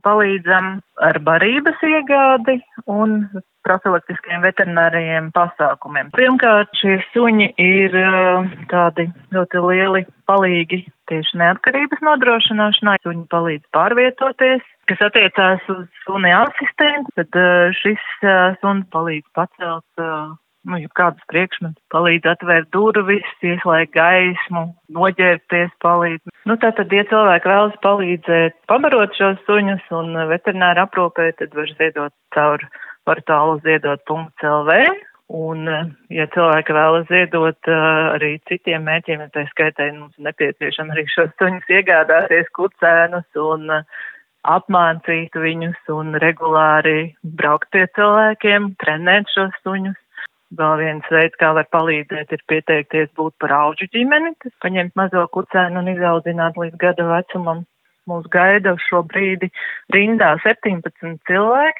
Palīdzam ar barības iegādi un profilaktiskiem veterinārajiem pasākumiem. Pirmkārt, šie suņi ir tādi ļoti lieli palīgi tieši neatkarības nodrošināšanā. Suņi palīdz pārvietoties, kas attiecās uz suni asistentu, tad šis suns palīdz pacelt kādus priekšmetus, palīdz atvērt durvis, ieslēgt gaismu, noģērbties palīdz. Tātad, ja cilvēki vēlas palīdzēt pabarot šos suņus un veterināri aprūpē, tad var ziedot caur portālu ziedot.lv. Un, ja cilvēki vēlas ziedot arī citiem mērķiem, tā skaitā mums nepieciešami arī šos suņus iegādāties, kucēnus un apmācīt viņus un regulāri braukt pie cilvēkiem, trenēt šos suņus. Vēl viens veids, kā var palīdzēt, ir pieteikties būt par audžu ģimeni, kas paņemt mazo kucēnu un izaudzināt līdz gada vecumam. Mūs gaida uz šo brīdi rindā 17 cilvēki.